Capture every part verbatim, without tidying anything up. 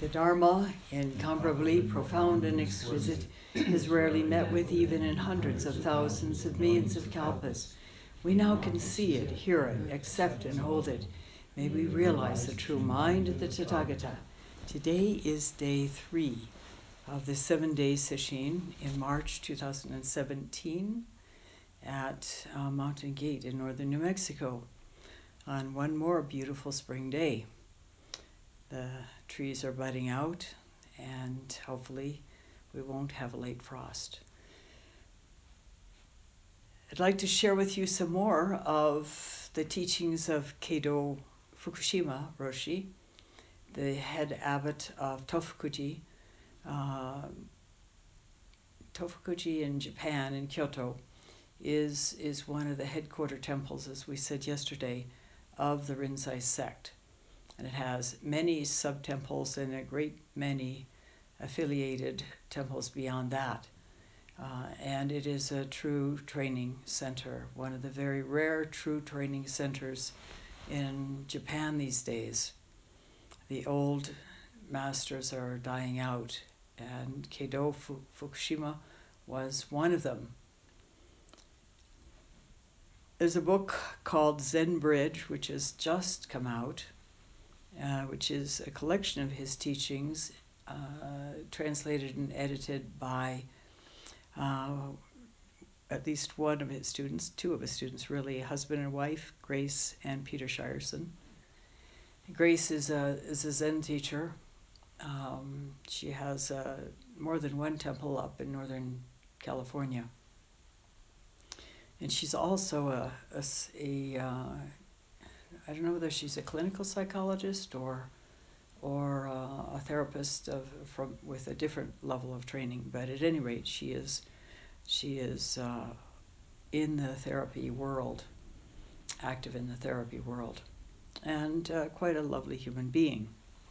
The Dharma, incomparably profound and exquisite, is rarely met with even in hundreds of thousands of millions of kalpas. We now can see it, hear it, accept and hold it. May we realize the true mind of the Tathagata. Today is day three of the seven-day sesshin in March two thousand seventeen at uh, Mountain Gate in northern New Mexico on one more beautiful spring day. The trees are budding out, and hopefully we won't have a late frost. I'd like to share with you some more of the teachings of Keido Fukushima Roshi, the head abbot of Tofukuji. Uh, Tofukuji in Japan, in Kyoto, is, is one of the headquarter temples, as we said yesterday, of the Rinzai sect. And it has many sub-temples and a great many affiliated temples beyond that. Uh, and it is a true training center, one of the very rare true training centers in Japan these days. The old masters are dying out, and Keido Fukushima was one of them. There's a book called Zen Bridge, which has just come out, uh, which is a collection of his teachings, uh, translated and edited by uh, at least one of his students, two of his students really, husband and wife, Grace and Peter Shireson. Grace is a, is a Zen teacher. Um, she has uh, more than one temple up in Northern California. And she's also a, a, a uh, I don't know whether she's a clinical psychologist or or uh, a therapist of from with a different level of training. But at any rate, she is she is uh, in the therapy world, active in the therapy world, and uh, quite a lovely human being.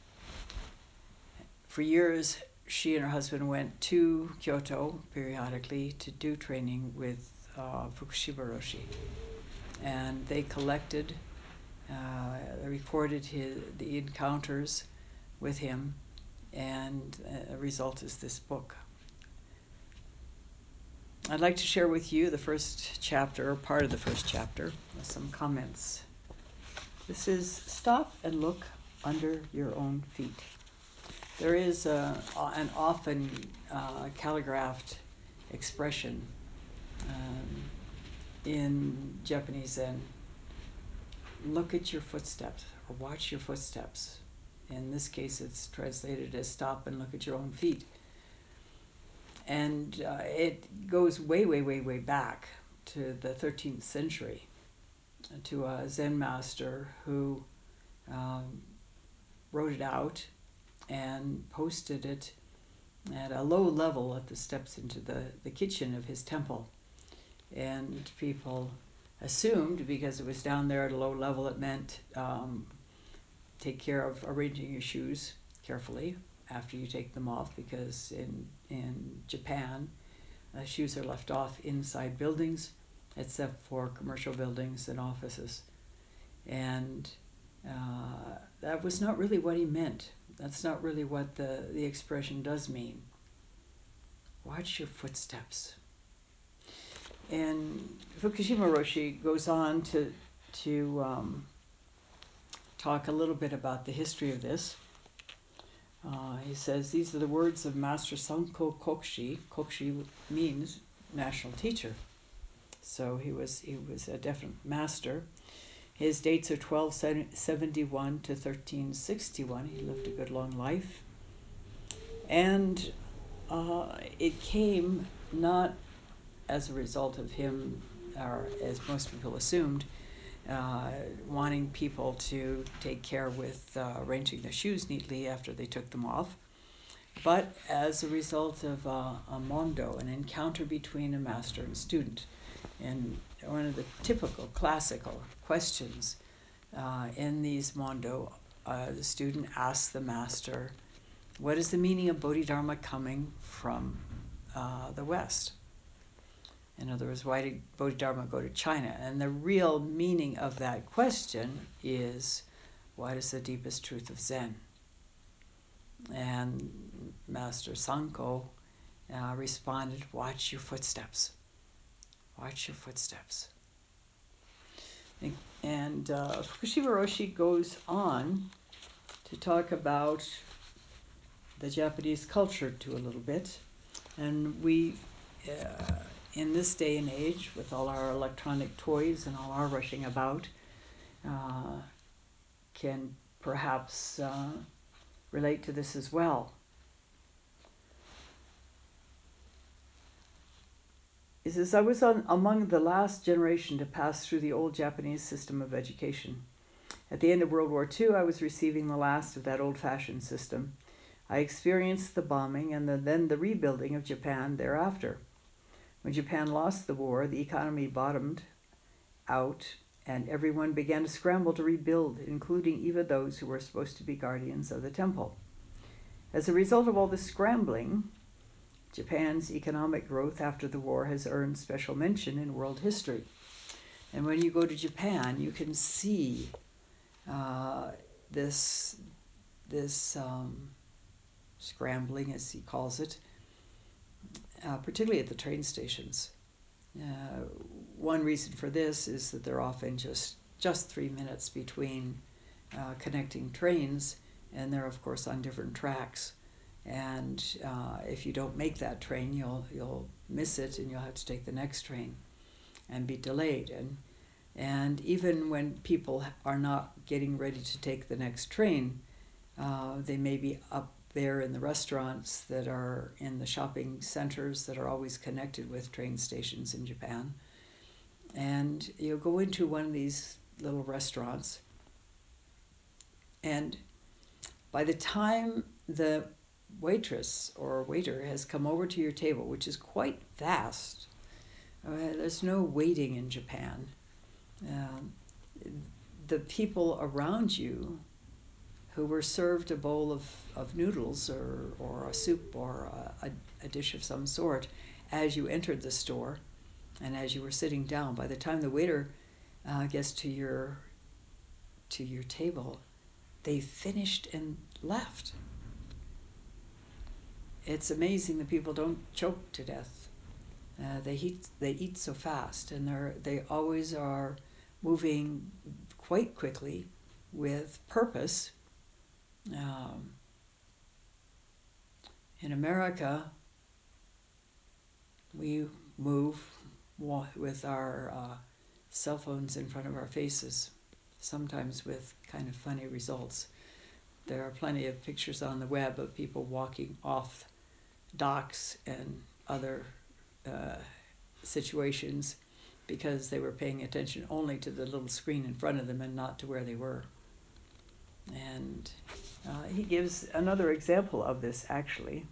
For years, she and her husband went to Kyoto periodically to do training with uh, Fukushima Roshi, and they collected, uh, recorded his, the encounters with him, and a result is this book. I'd like to share with you the first chapter, or part of the first chapter, with some comments. This is stop and look under your own feet. There is a, an often uh, calligraphed expression um, in Japanese Zen. Look at your footsteps, or watch your footsteps. In this case, it's translated as stop and look at your own feet. And uh, it goes way, way, way, way back to the thirteenth century, to a Zen master who um, wrote it out and posted it at a low level at the steps into the, the kitchen of his temple. And people assumed, because it was down there at a low level, it meant um, take care of arranging your shoes carefully after you take them off, because in, in Japan, uh, shoes are left off inside buildings, except for commercial buildings and offices. And uh, that was not really what he meant. That's not really what the, the expression does mean. Watch your footsteps. And Fukushima Roshi goes on to, to um, talk a little bit about the history of this. Uh, he says, these are the words of Master Sanko Kokshi. Kokshi means national teacher. So he was, he was a definite master. His dates are twelve seventy-one to thirteen sixty-one. He lived a good long life. And uh, it came not as a result of him, or as most people assumed, uh, wanting people to take care with uh, arranging their shoes neatly after they took them off, but as a result of uh, a mondo, an encounter between a master and student. And one of the typical classical questions uh, in these mondo, uh, the student asks the master, what is the meaning of Bodhidharma coming from uh, the West? In other words, why did Bodhidharma go to China? And the real meaning of that question is, what is the deepest truth of Zen? And Master Sanko uh, responded, "Watch your footsteps. Watch your footsteps." And uh, Fukushiba Roshi goes on to talk about the Japanese culture too a little bit. And we, uh, in this day and age, with all our electronic toys and all our rushing about, uh, can perhaps uh, relate to this as well. He says, "I was on, among the last generation to pass through the old Japanese system of education. At the end of World War Two, I was receiving the last of that old-fashioned system. I experienced the bombing and the, then the rebuilding of Japan thereafter. When Japan lost the war, the economy bottomed out and everyone began to scramble to rebuild, including even those who were supposed to be guardians of the temple. As a result of all this scrambling, Japan's economic growth after the war has earned special mention in world history." And when you go to Japan, you can see uh, this, this um, scrambling, as he calls it, uh, particularly at the train stations. Uh, one reason for this is that they're often just, just three minutes between uh, connecting trains, and they're, of course, on different tracks. And uh, if you don't make that train, you'll you'll miss it, and you'll have to take the next train and be delayed. And and even when people are not getting ready to take the next train, uh, they may be up there in the restaurants that are in the shopping centers that are always connected with train stations in Japan. And you'll go into one of these little restaurants, and by the time the waitress or waiter has come over to your table, which is quite fast, uh, there's no waiting in Japan. Um, the people around you who were served a bowl of, of noodles or, or a soup or a, a, a dish of some sort as you entered the store and as you were sitting down, by the time the waiter uh, gets to your to your table, they finished and left. It's amazing that people don't choke to death. Uh, they eat they eat so fast, and they're they always are moving quite quickly with purpose. Um, in America, we move with our uh, cell phones in front of our faces, sometimes with kind of funny results. There are plenty of pictures on the web of people walking off docks and other uh, situations because they were paying attention only to the little screen in front of them and not to where they were. And uh, he gives another example of this, actually.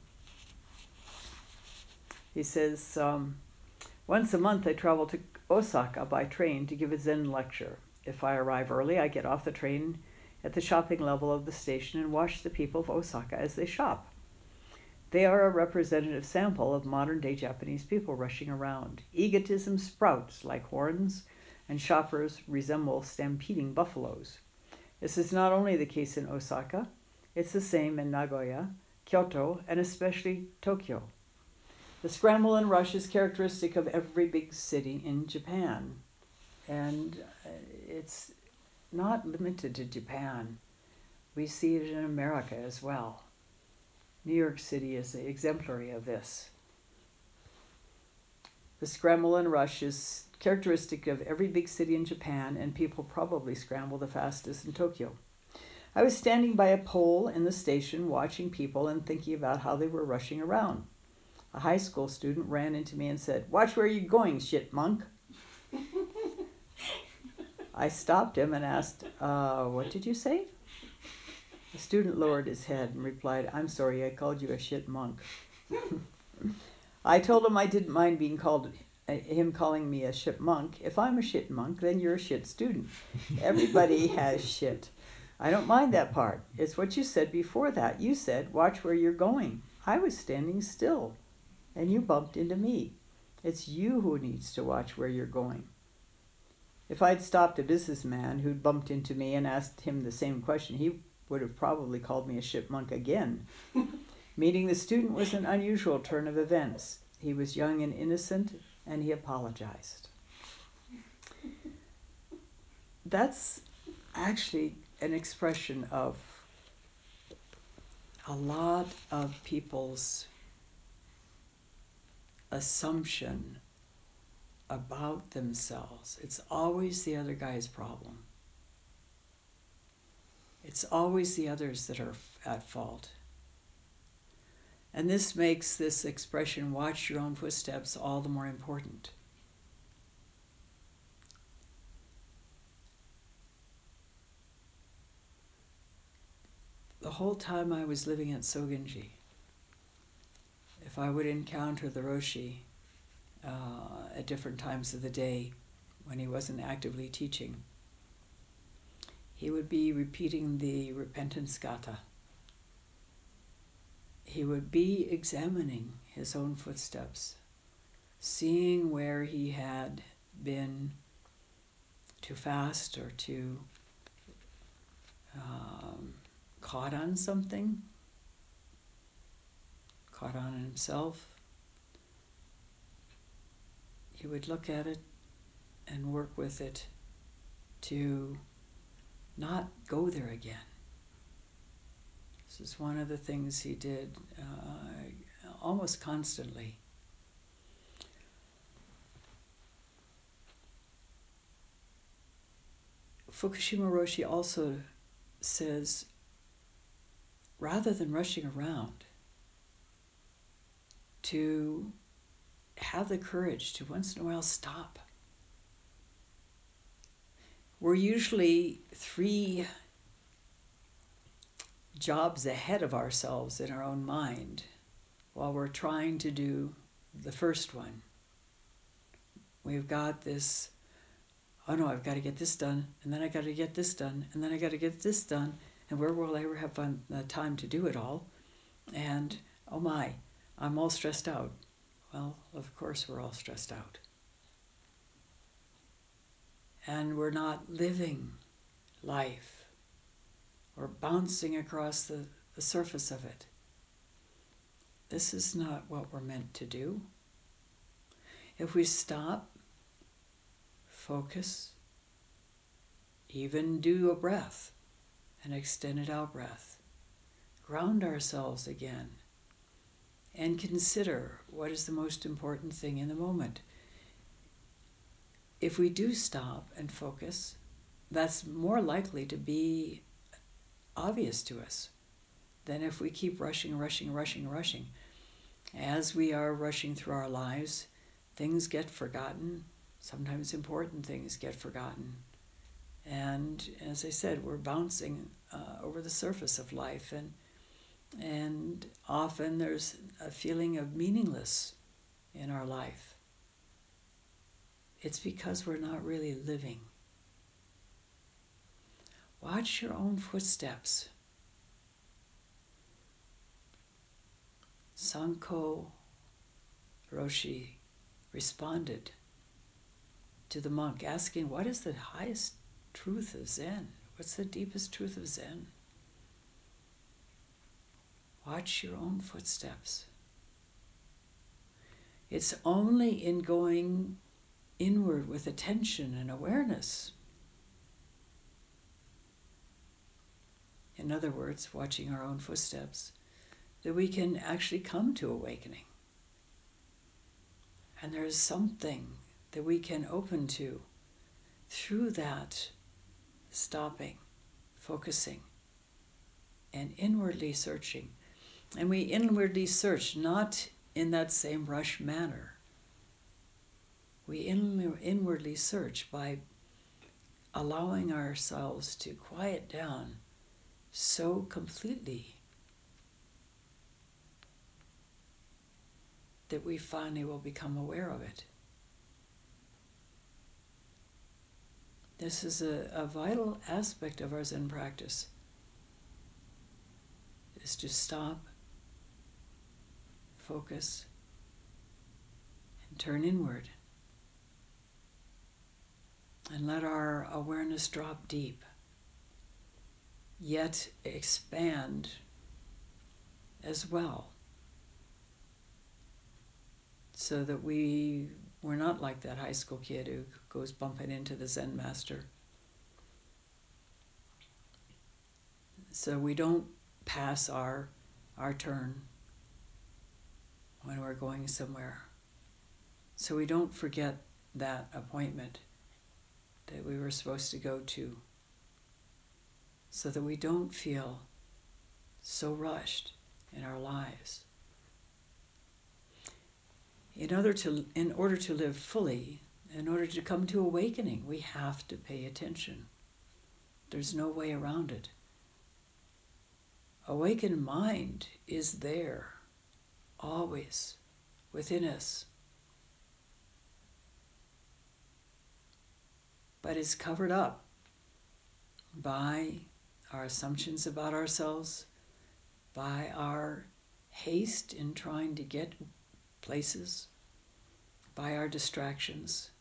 He says, um, "Once a month I travel to Osaka by train to give a Zen lecture. If I arrive early, I get off the train at the shopping level of the station and watch the people of Osaka as they shop. They are a representative sample of modern-day Japanese people rushing around. Egotism sprouts like horns, and shoppers resemble stampeding buffaloes. This is not only the case in Osaka, it's the same in Nagoya, Kyoto, and especially Tokyo. The scramble and rush is characteristic of every big city in Japan, and it's not limited to Japan. We see it in America as well. New York City is exemplary of this. The scramble and rush is characteristic of every big city in Japan, and people probably scramble the fastest in Tokyo. I was standing by a pole in the station watching people and thinking about how they were rushing around. A high school student ran into me and said, 'Watch where you're going, shit monk.' I stopped him and asked, uh, 'What did you say?' The student lowered his head and replied, 'I'm sorry, I called you a shit monk.' I told him I didn't mind being called, uh, him calling me a shit monk. If I'm a shit monk, then you're a shit student. Everybody has shit. I don't mind that part. It's what you said before that. You said, 'Watch where you're going.' I was standing still, and you bumped into me. It's you who needs to watch where you're going." If I'd stopped a businessman who'd bumped into me and asked him the same question, he would have probably called me a chipmunk again. Meeting the student was an unusual turn of events. He was young and innocent, and he apologized. That's actually an expression of a lot of people's assumption about themselves. It's always the other guy's problem. It's always the others that are at fault. And this makes this expression, watch your own footsteps, all the more important. The whole time I was living at Sogenji, if I would encounter the Roshi uh, at different times of the day when he wasn't actively teaching, he would be repeating the repentance gatha. He would be examining his own footsteps, seeing where he had been too fast or too um, caught on something, caught on himself. He would look at it and work with it to not go there again. This is one of the things he did uh, almost constantly. Fukushima Roshi also says, rather than rushing around, to have the courage to once in a while stop. We're usually three jobs ahead of ourselves in our own mind while we're trying to do the first one. We've got this, oh no, I've got to get this done, and then I got to get this done, and then I got to get this done, and where will I ever have fun, uh, time to do it all? And oh my, I'm all stressed out. Well, of course we're all stressed out. And we're not living life. We're bouncing across the, the surface of it. This is not what we're meant to do. If we stop, focus, even do a breath, an extended out breath, ground ourselves again, and consider what is the most important thing in the moment. If we do stop and focus, that's more likely to be obvious to us than if we keep rushing, rushing, rushing, rushing. As we are rushing through our lives, things get forgotten. Sometimes important things get forgotten. And as I said, we're bouncing uh, over the surface of life, and and often there's a feeling of meaningless in our life. It's because we're not really living. Watch your own footsteps. Sanko Roshi responded to the monk, asking, what is the highest truth of Zen? What's the deepest truth of Zen? Watch your own footsteps. It's only in going inward with attention and awareness, in other words, watching our own footsteps, that we can actually come to awakening. And there's something that we can open to through that stopping, focusing, and inwardly searching. And we inwardly search not in that same rush manner. We in, inwardly search by allowing ourselves to quiet down so completely that we finally will become aware of it. This is a, a vital aspect of our Zen practice, is to stop, focus, and turn inward. And let our awareness drop deep. yet expand as well, so that we we're not like that high school kid who goes bumping into the Zen master. So we don't pass our our turn when we're going somewhere. So we don't forget that appointment that we were supposed to go to, so that we don't feel so rushed in our lives. In order to, in order to live fully, in order to come to awakening, we have to pay attention. There's no way around it. Awakened mind is there, always, within us. But it's covered up by our assumptions about ourselves, by our haste in trying to get places, by our distractions.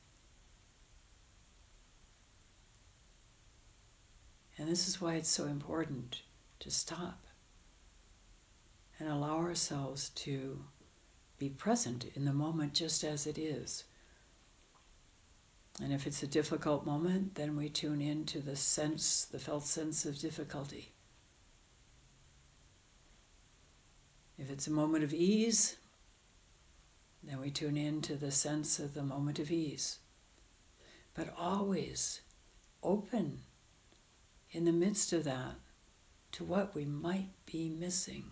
And this is why it's so important to stop and allow ourselves to be present in the moment just as it is. And if it's a difficult moment, then we tune in to the sense, the felt sense of difficulty. If it's a moment of ease, then we tune in to the sense of the moment of ease. But always open in the midst of that to what we might be missing.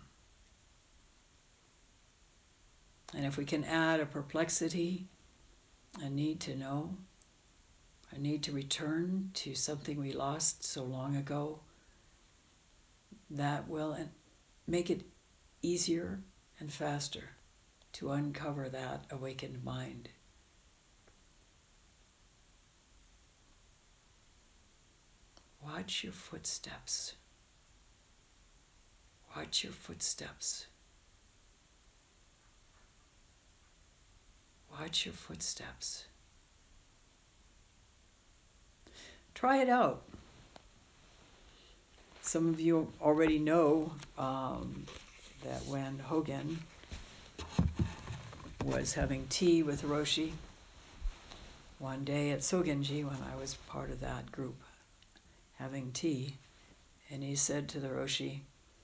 And if we can add a perplexity, a need to know, a need to return to something we lost so long ago, that will make it easier and faster to uncover that awakened mind. Watch your footsteps. Watch your footsteps. Watch your footsteps. Try it out. Some of you already know um, that when Hogen was having tea with Roshi one day at Sogenji, when I was part of that group, having tea, and he said to the Roshi,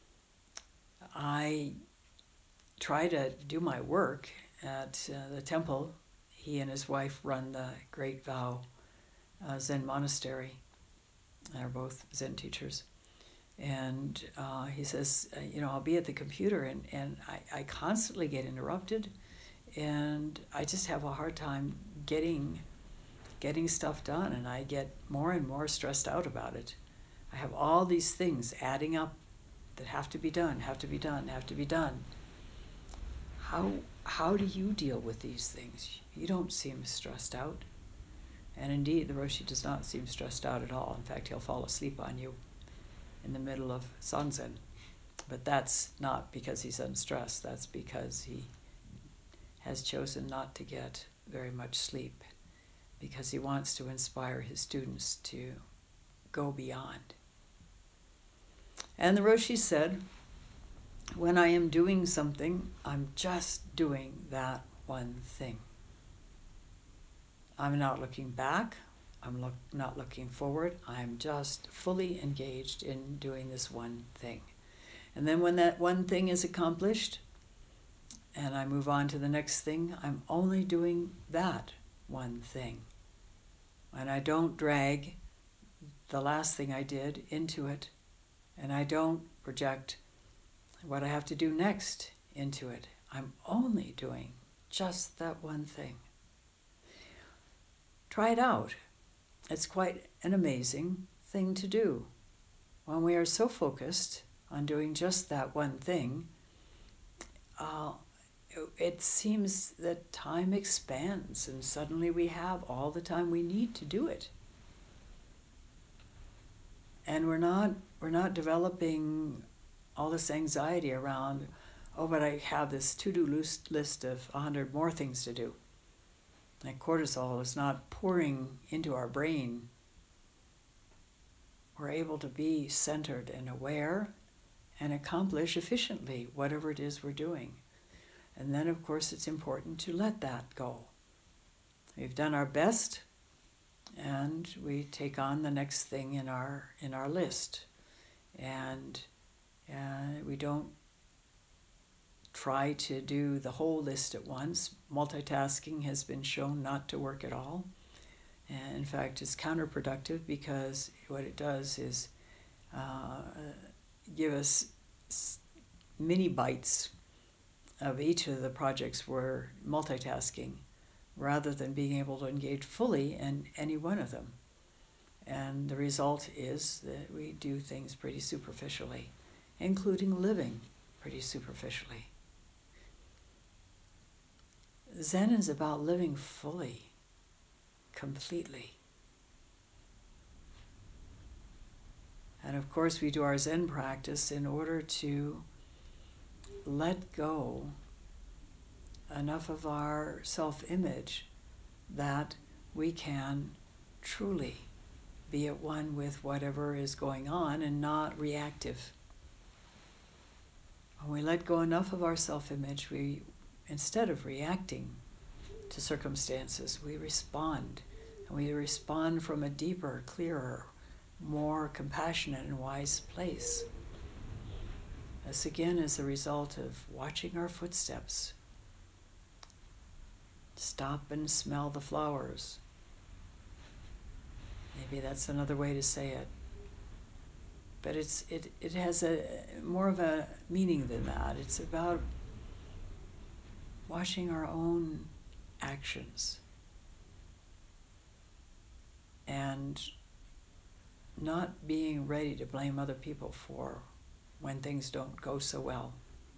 I try to do my work at uh, the temple. He and his wife run the Great Vow uh, Zen monastery. They're both Zen teachers. And uh, he says, uh, you know, I'll be at the computer and, and I, I constantly get interrupted, and I just have a hard time getting getting stuff done, and I get more and more stressed out about it. I have all these things adding up that have to be done, have to be done, have to be done. How how do you deal with these things? You don't seem stressed out. And indeed, the Roshi does not seem stressed out at all. In fact, he'll fall asleep on you in the middle of Sanzen. But that's not because he's unstressed. That's because he has chosen not to get very much sleep, because he wants to inspire his students to go beyond. And the Roshi said, when I am doing something, I'm just doing that one thing. I'm not looking back. I'm look, not looking forward. I'm just fully engaged in doing this one thing. And then when that one thing is accomplished and I move on to the next thing, I'm only doing that one thing. And I don't drag the last thing I did into it, and I don't project what I have to do next into it. I'm only doing just that one thing. Try it out. It's quite an amazing thing to do. When we are so focused on doing just that one thing, uh, it seems that time expands, and suddenly we have all the time we need to do it. And we're not we're not developing all this anxiety around, oh, but I have this to-do list, list of a hundred more things to do. Like cortisol is not pouring into our brain we're able to be centered and aware and accomplish efficiently whatever it is we're doing. And then, of course, it's important to let that go. We've done our best, and we take on the next thing in our in our list. And uh, we don't try to do the whole list at once. Multitasking has been shown not to work at all. And in fact, it's counterproductive, because what it does is uh, give us mini bites of each of the projects we're multitasking, rather than being able to engage fully in any one of them. And the result is that we do things pretty superficially, including living pretty superficially. Zen is about living fully, completely. And of course, we do our Zen practice in order to let go enough of our self-image that we can truly be at one with whatever is going on and not reactive. When we let go enough of our self-image, we, instead of reacting to circumstances, we respond. And we respond from a deeper, clearer, more compassionate and wise place. This again is a result of watching our footsteps. Stop and smell the flowers. Maybe that's another way to say it. But it's it, it has a more of a meaning than that. It's about watching our own actions and not being ready to blame other people for when things don't go so well.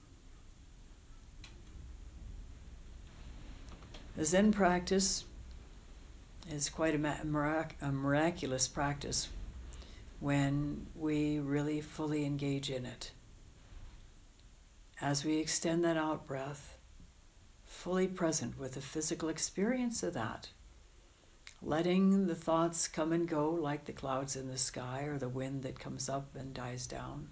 The Zen practice is quite a, mirac- a miraculous practice when we really fully engage in it. As we extend that out breath, fully present with the physical experience of that, letting the thoughts come and go like the clouds in the sky or the wind that comes up and dies down.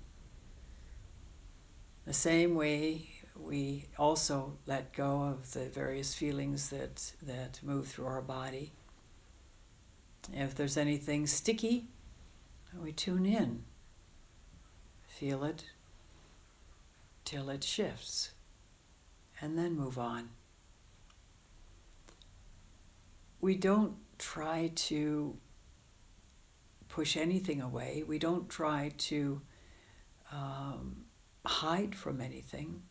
The same way we also let go of the various feelings that, that move through our body. If there's anything sticky, we tune in, feel it till it shifts, and then move on. We don't try to push anything away. We don't try to um, hide from anything.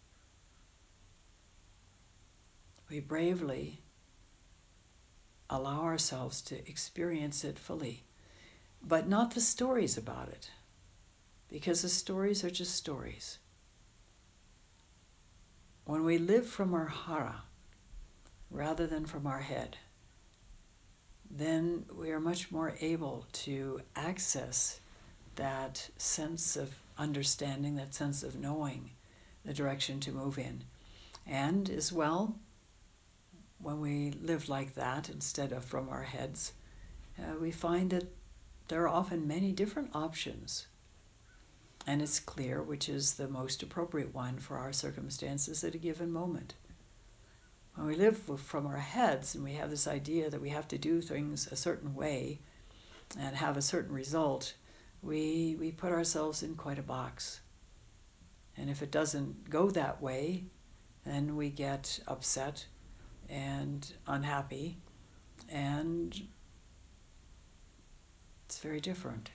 We bravely allow ourselves to experience it fully, but not the stories about it, because the stories are just stories. When we live from our hara rather than from our head, then we are much more able to access that sense of understanding, that sense of knowing the direction to move in. And as well, when we live like that instead of from our heads, uh, we find that there are often many different options, and it's clear which is the most appropriate one for our circumstances at a given moment. When we live from our heads and we have this idea that we have to do things a certain way and have a certain result, we, we put ourselves in quite a box. And if it doesn't go that way, then we get upset and unhappy, and it's very different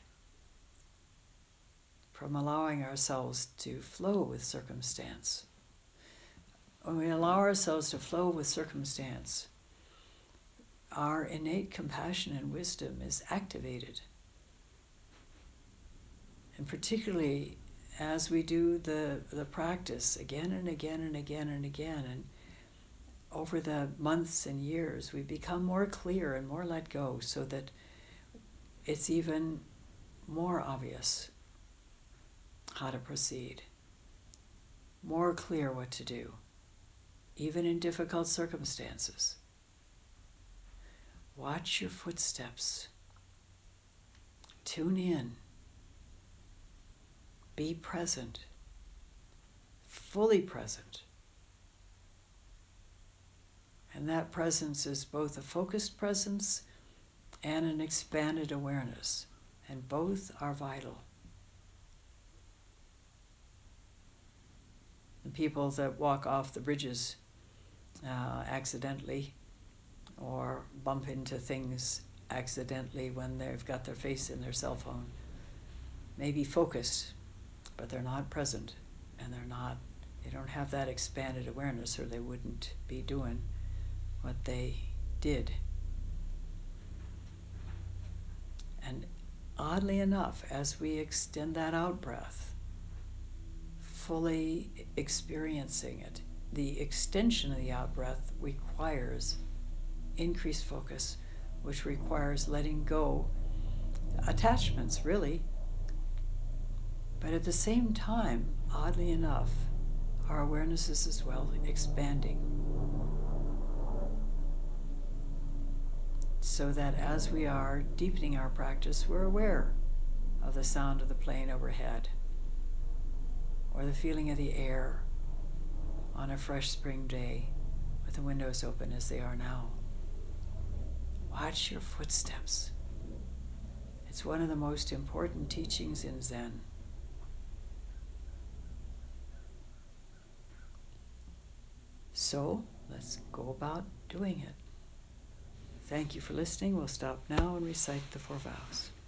from allowing ourselves to flow with circumstance. When we allow ourselves to flow with circumstance, our innate compassion and wisdom is activated. And particularly as we do the, the practice again and again and again and again, and over the months and years, we become more clear and more let go, so that it's even more obvious how to proceed, more clear what to do, even in difficult circumstances. Watch your footsteps. Tune in. Be present. Fully present. And that presence is both a focused presence and an expanded awareness. And both are vital. The people that walk off the bridges uh, accidentally or bump into things accidentally when they've got their face in their cell phone may be focused, but they're not present, and they're not, they don't have that expanded awareness, or they wouldn't be doing what they did. And oddly enough, as we extend that out breath, fully experiencing it, the extension of the out breath requires increased focus, which requires letting go attachments, really. But at the same time, oddly enough, our awareness is as well expanding. So that as we are deepening our practice, we're aware of the sound of the plane overhead, or the feeling of the air on a fresh spring day with the windows open as they are now. Watch your footsteps. It's one of the most important teachings in Zen. So, let's go about doing it. Thank you for listening. We'll stop now and recite the four vows.